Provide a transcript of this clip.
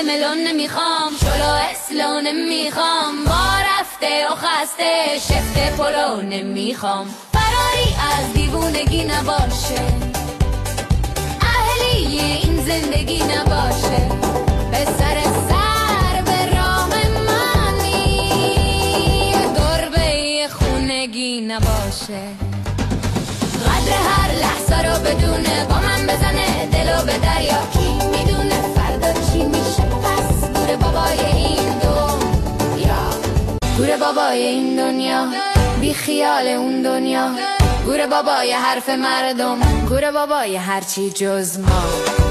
ملون نمیخوام، شلو اسلو نمیخوام، با رفته و خسته شفت پلو نمیخوام. فراری از دیوونگی نباشه، اهلی این زندگی نباشه، به سر به راه منی گربه خونگی نباشه. قدر هر لحظه رو بدونه، با من بزنه دلو به دریا، کی میدونه فردا چی میشه. پس گور بابای این دنیا، گور بابای این دنیا، بی خیال اون دنیا، گور بابای حرف مردم، گور بابای هرچی جز ما.